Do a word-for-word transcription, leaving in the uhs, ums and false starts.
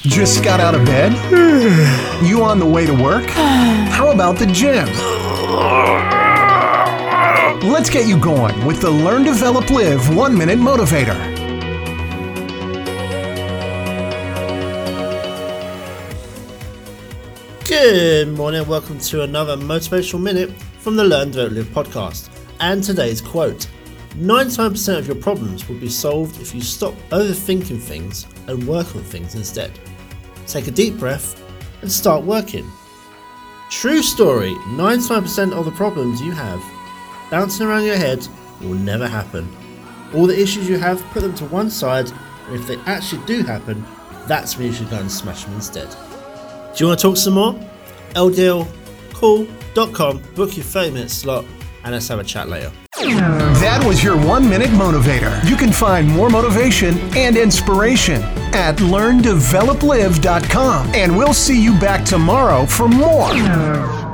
Just got out of bed? You on the way to work? How about the gym? Let's get you going with the Learn, Develop, Live One Minute Motivator. Good morning, welcome to another Motivational Minute from the Learn, Develop, Live podcast. And today's quote: ninety-nine percent of your problems will be solved if you stop overthinking things and work on things instead. Take a deep breath and start working. True story, ninety-nine percent of the problems you have bouncing around your head will never happen. All the issues you have, put them to one side, and if they actually do happen, that's when you should go and smash them instead. Do you want to talk some more? L D L cool dot com, book your thirty minute slot, and let's have a chat later. That was your one minute motivator. You can find more motivation and inspiration at learn develop live dot com. And we'll see you back tomorrow for more.